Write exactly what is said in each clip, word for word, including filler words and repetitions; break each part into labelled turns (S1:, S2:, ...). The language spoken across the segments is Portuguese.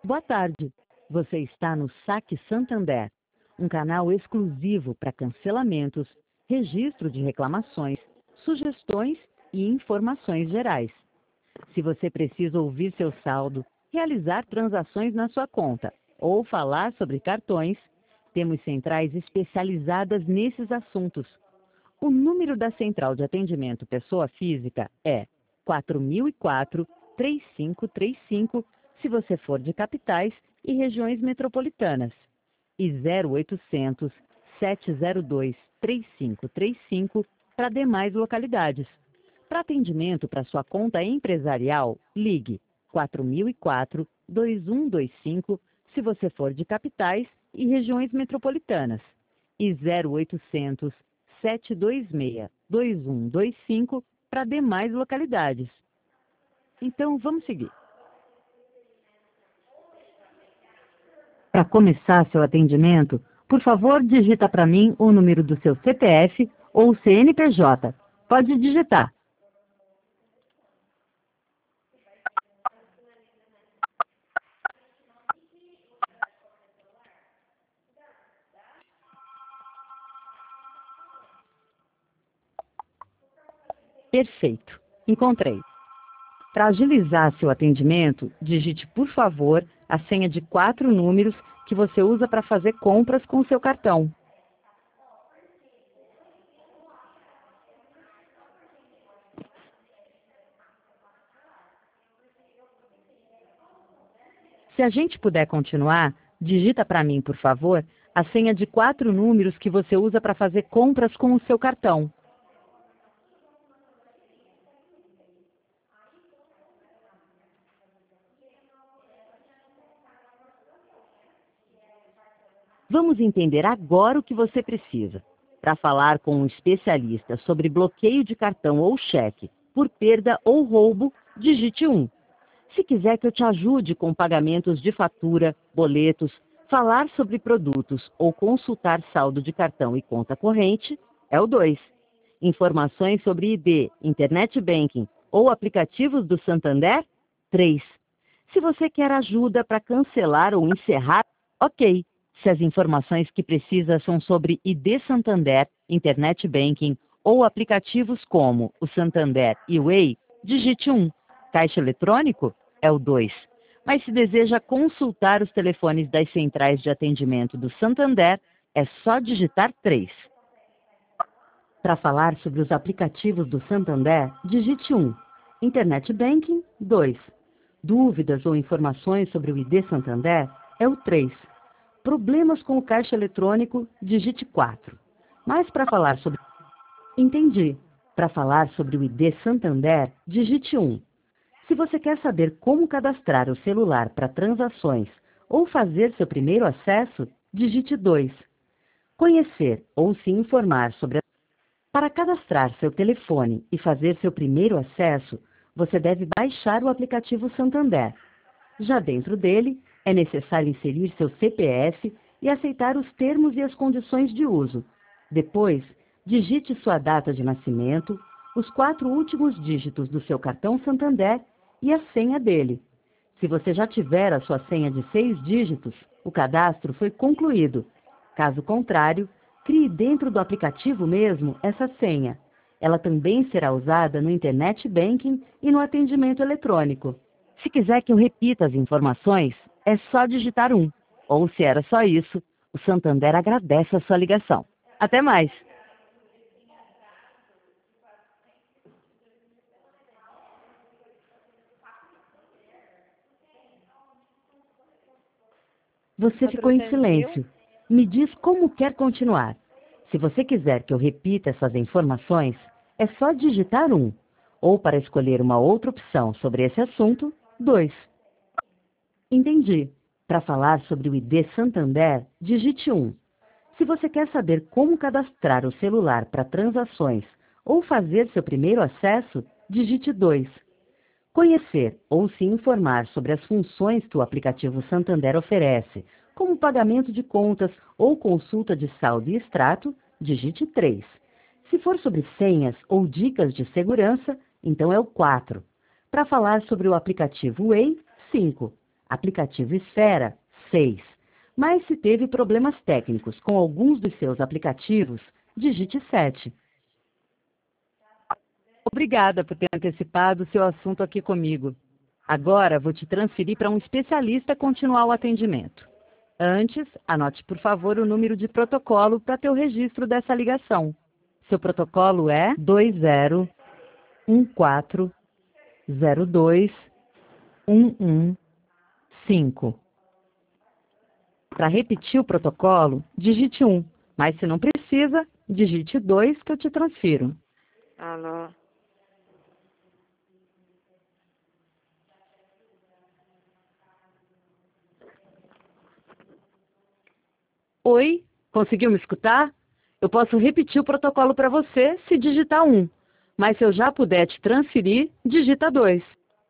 S1: Boa tarde. Você está no Saque Santander, um canal exclusivo para cancelamentos, registro de reclamações, sugestões e informações gerais. Se você precisa ouvir seu saldo, realizar transações na sua conta ou falar sobre cartões, temos centrais especializadas nesses assuntos. O número da Central de Atendimento Pessoa Física é quatro mil e quatro, três cinco três cinco, se você for de capitais e regiões metropolitanas, e zero oitocentos, sete zero dois, três cinco três cinco para demais localidades. Para atendimento para sua conta empresarial, ligue quatro mil e quatro, dois um dois cinco, se você for de capitais e regiões metropolitanas, e zero oitocentos, sete dois seis, dois um dois cinco para demais localidades. Então, vamos seguir. Para começar seu atendimento, por favor, digita para mim o número do seu C P F ou C N P J. Pode digitar. Perfeito. Encontrei. Para agilizar seu atendimento, digite, por favor, a senha de quatro números que você usa para fazer compras com o seu cartão. Se a gente puder continuar, digita para mim, por favor, a senha de quatro números que você usa para fazer compras com o seu cartão. Vamos entender agora o que você precisa. Para falar com um especialista sobre bloqueio de cartão ou cheque por perda ou roubo, digite um. Se quiser que eu te ajude com pagamentos de fatura, boletos, falar sobre produtos ou consultar saldo de cartão e conta corrente, é o dois. Informações sobre I D, Internet Banking ou aplicativos do Santander, três. Se você quer ajuda para cancelar ou encerrar, ok. Se as informações que precisa são sobre I D Santander, Internet Banking ou aplicativos como o Santander e o Way, digite um. Caixa eletrônico é o dois. Mas se deseja consultar os telefones das centrais de atendimento do Santander, é só digitar três. Para falar sobre os aplicativos do Santander, digite um. Internet Banking, dois. Dúvidas ou informações sobre o I D Santander é o três. Problemas com o caixa eletrônico, digite quatro. Mas para falar sobre... Entendi. Para falar sobre o I D Santander, digite um. Se você quer saber como cadastrar o celular para transações ou fazer seu primeiro acesso, digite dois. Conhecer ou se informar sobre... A... Para cadastrar seu telefone e fazer seu primeiro acesso, você deve baixar o aplicativo Santander. Já dentro dele, é necessário inserir seu C P F e aceitar os termos e as condições de uso. Depois, digite sua data de nascimento, os quatro últimos dígitos do seu cartão Santander e a senha dele. Se você já tiver a sua senha de seis dígitos, o cadastro foi concluído. Caso contrário, crie dentro do aplicativo mesmo essa senha. Ela também será usada no Internet Banking e no atendimento eletrônico. Se quiser que eu repita as informações, é só digitar um. Ou se era só isso, o Santander agradece a sua ligação. Até mais! Você ficou em silêncio. Me diz como quer continuar. Se você quiser que eu repita essas informações, é só digitar um. Ou para escolher uma outra opção sobre esse assunto, dois. Entendi. Para falar sobre o I D Santander, digite um. Se você quer saber como cadastrar o celular para transações ou fazer seu primeiro acesso, digite dois. Conhecer ou se informar sobre as funções que o aplicativo Santander oferece, como pagamento de contas ou consulta de saldo e extrato, digite três. Se for sobre senhas ou dicas de segurança, então é o quatro. Para falar sobre o aplicativo Way, cinco. Aplicativo Esfera, seis. Mas se teve problemas técnicos com alguns dos seus aplicativos, digite sete. Obrigada por ter antecipado o seu assunto aqui comigo. Agora vou te transferir para um especialista continuar o atendimento. Antes, anote por favor o número de protocolo para ter o registro dessa ligação. Seu protocolo é dois zero um quatro zero dois um um cinco. Para repetir o protocolo, digite um, mas se não precisa, digite dois que eu te transfiro.
S2: Alô?
S1: Oi, conseguiu me escutar? Eu posso repetir o protocolo para você se digitar um, mas se eu já puder te transferir, digita dois.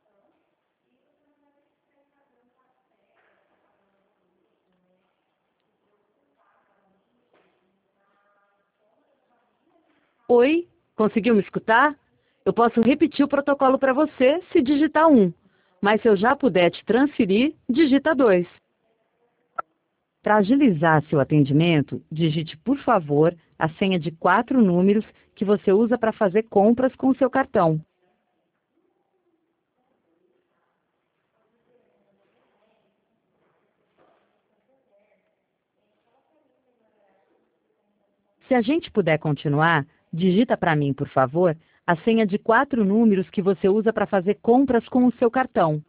S1: Oi, conseguiu me escutar? Eu posso repetir o protocolo para você se digitar um, mas se eu já puder te transferir, digita dois. Para agilizar seu atendimento, digite, por favor, a senha de quatro números que você usa para fazer compras com o seu cartão. Se a gente puder continuar, digita para mim, por favor, a senha de quatro números que você usa para fazer compras com o seu cartão.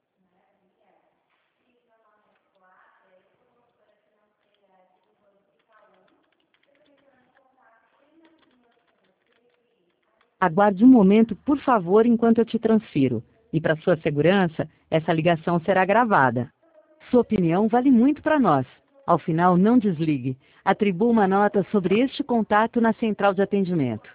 S1: Aguarde um momento, por favor, enquanto eu te transfiro. E para sua segurança, essa ligação será gravada. Sua opinião vale muito para nós. Ao final, não desligue. Atribua uma nota sobre este contato na central de atendimento.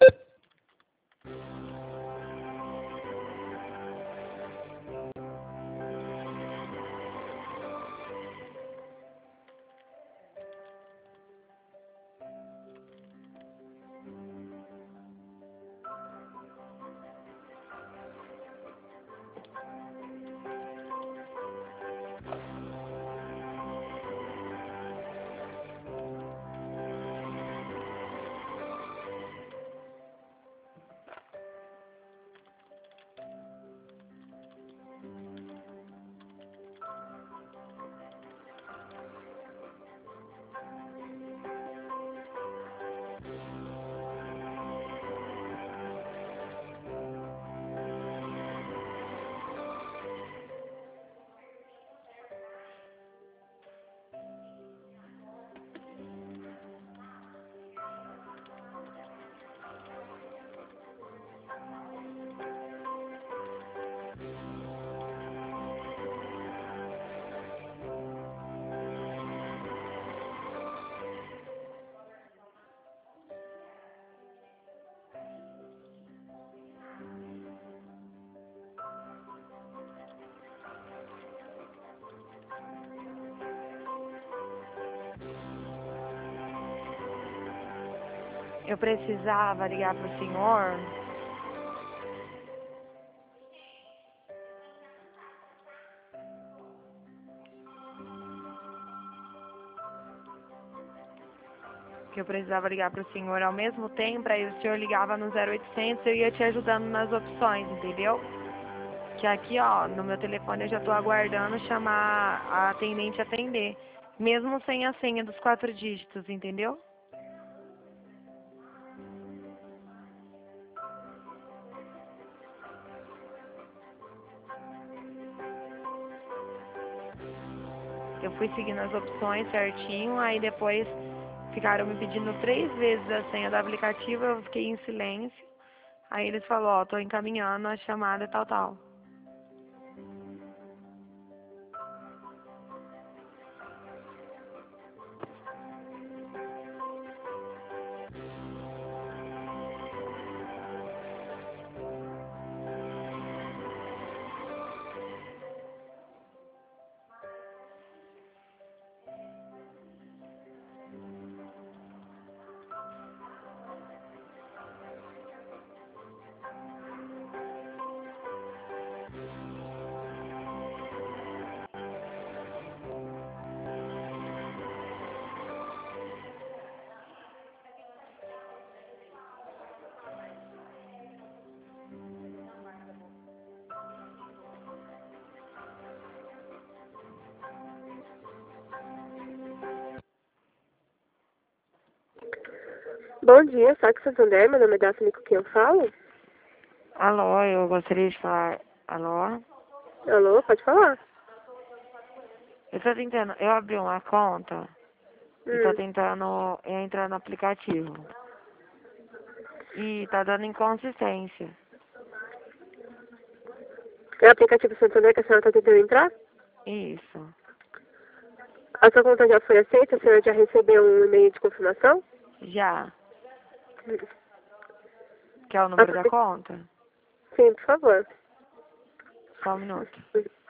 S2: Eu precisava ligar pro senhor. Que eu precisava ligar pro senhor ao mesmo tempo, aí o senhor ligava no zero oitocentos, eu ia te ajudando nas opções, entendeu? Que aqui, ó, no meu telefone eu já tô aguardando chamar a atendente atender, mesmo sem a senha dos quatro dígitos, entendeu? Eu fui seguindo as opções certinho, aí depois ficaram me pedindo três vezes a senha do aplicativo, eu fiquei em silêncio. Aí eles falaram, ó, tô encaminhando a chamada tal, tal.
S3: Bom dia, Saque Santander, meu nome é Daphne, com quem eu falo?
S2: Alô, eu gostaria de falar... Alô?
S3: Alô, pode falar?
S2: Eu tô tentando... Eu abri uma conta e tô
S3: Hum.
S2: tentando entrar no aplicativo. E tá dando inconsistência.
S3: É o aplicativo Santander que a senhora está tentando entrar?
S2: Isso.
S3: A sua conta já foi aceita? A senhora já recebeu um e-mail de confirmação?
S2: Já.
S3: Hum.
S2: Quer o número da conta?
S3: Sim, por favor.
S2: Só um minuto.
S3: Hum.